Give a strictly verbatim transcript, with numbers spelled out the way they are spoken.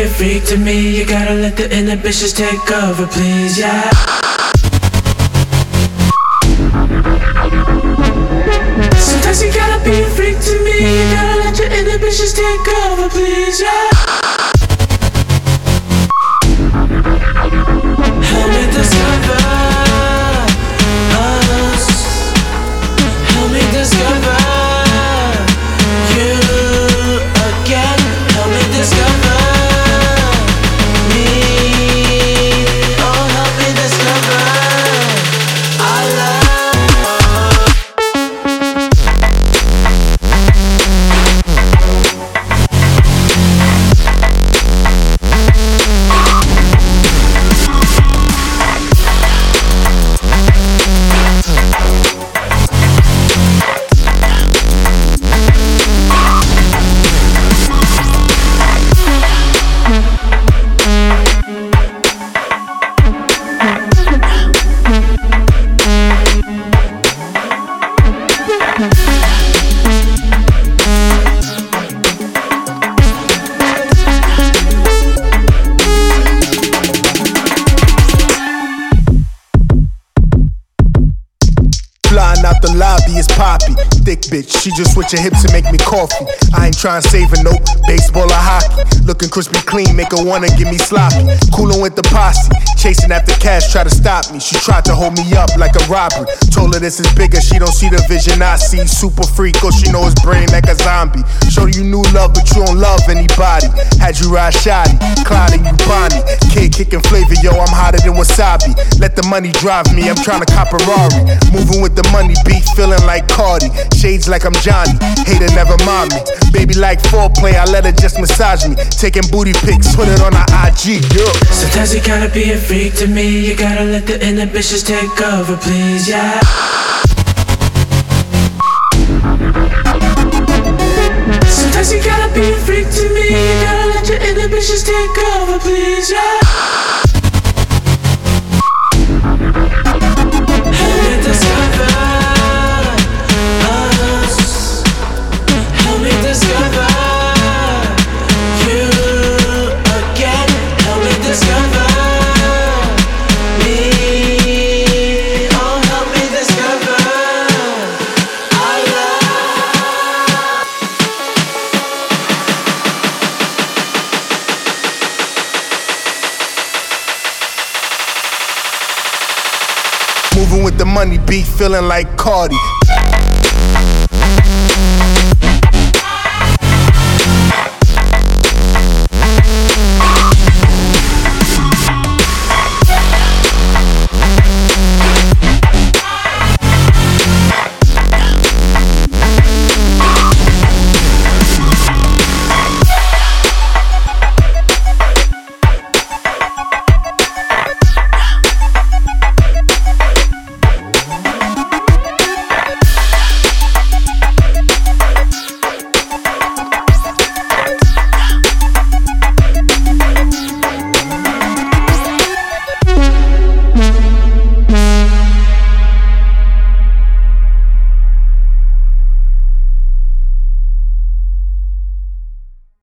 freak to me. You gotta let the inhibitions take over, please, yeah. Sometimes you gotta be a freak to me. You gotta let your inhibitions take over, please, yeah. Help me discover us. Help me discover you again. Help me discover me. Oh, help me discover our love. Flying out the lobby is Poppy. Thick bitch, she just switch her hips and make me coffee. I ain't trying to save her, nope, baseball or hockey. Looking crispy clean, make her wanna give me sloppy. Coolin' with the posse, chasing after cash, try to stop me. She tried to hold me up like a robbery. Told her this is bigger, she don't see the vision I see. Super freak, oh she know his brain like a zombie. Showed you new love, but you don't love anybody. Had you ride shoddy, Clyde and you Bonnie. Kid kicking flavor, yo, I'm hotter than wasabi. Let the money drive me, I'm trying to cop a Rari. Moving with the money beat, feeling like Cardi. Shades like I'm Johnny, hater never mind me. Baby like foreplay, I let her just massage me. Taking booty pics, put it on her I G, yeah. Sometimes you gotta be a freak to me. You gotta let the inhibitions take over, please, yeah. Sometimes you gotta be a freak to me. You gotta let your inhibitions take over, please, yeah. Help me discover us. Help me discover you again. Help me discover me. Oh, help me discover our love. Moving with the money beat, feeling like Cardi.